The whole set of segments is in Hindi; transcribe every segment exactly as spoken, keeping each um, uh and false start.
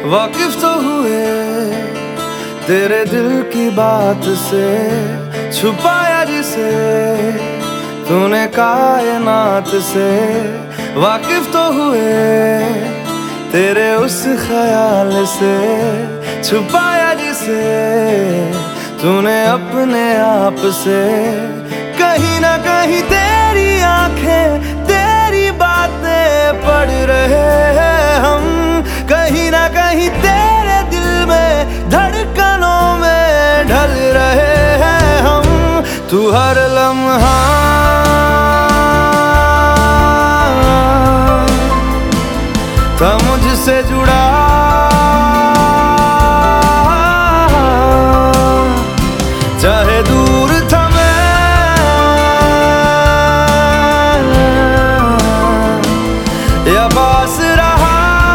वाकिफ तो हुए तेरे दिल की बात से, छुपाया जिसे तूने कायनात से। वाकिफ तो हुए तेरे उस ख्याल से, छुपाया जिसे तूने अपने आप से। कहीं ना कहीं तेरी आंखें तेरी बातें पढ़ रहे हैं हम, कहीं ना कहीं तेरे दिल में धड़कनों में ढल रहे हैं हम। तू हर लम्हा था मुझसे जुड़ा, चाहे दूर था मैं या पास रहा।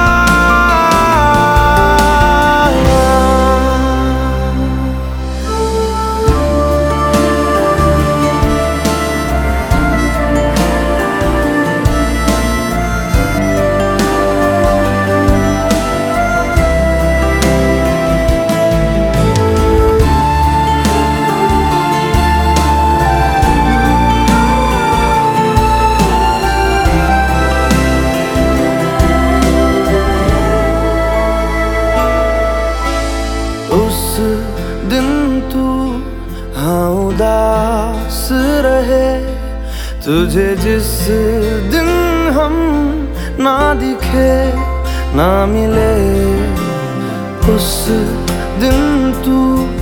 उस दिन तू हाँ उदास रहे, तुझे जिस दिन हम ना दिखे ना मिले, उस दिन तू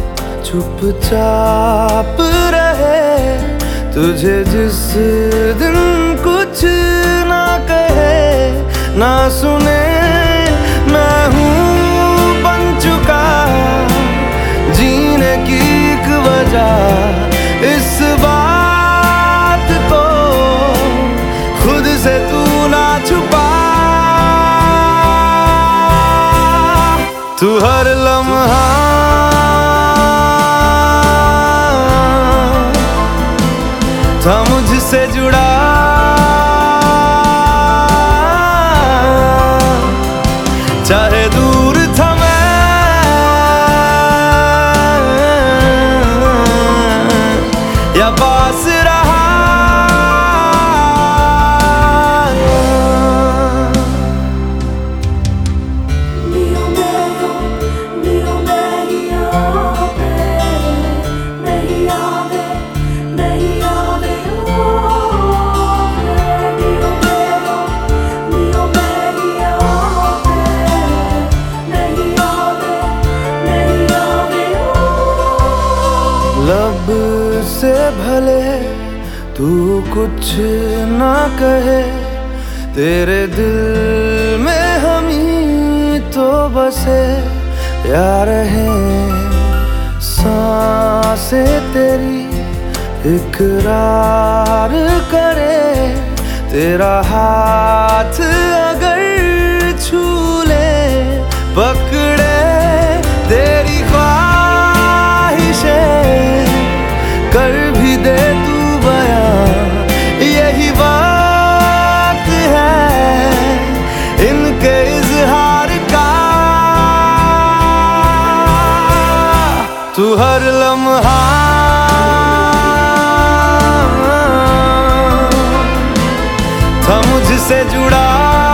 चुपचाप रहे। तुझे जिस दिन कुछ ना कहे ना सुने, मैं हूँ बन चुका जीने की एक वजह। इस बात को खुद से तू ना छुपा, तू हर लम्हा था मुझसे जुड़ा, चाहे दूर था मैं या पास रहा। लब से भले तू कुछ ना कहे, तेरे दिल में हम ही तो बसे यार हैं। सांसें तेरी इकरार करे, तेरा हाथ अगर छू ले पकड़े तेरी कर भी दे तू बयां, यही वक्त है इनके इजहार का। तू हर लम्हा था मुझसे जुड़ा,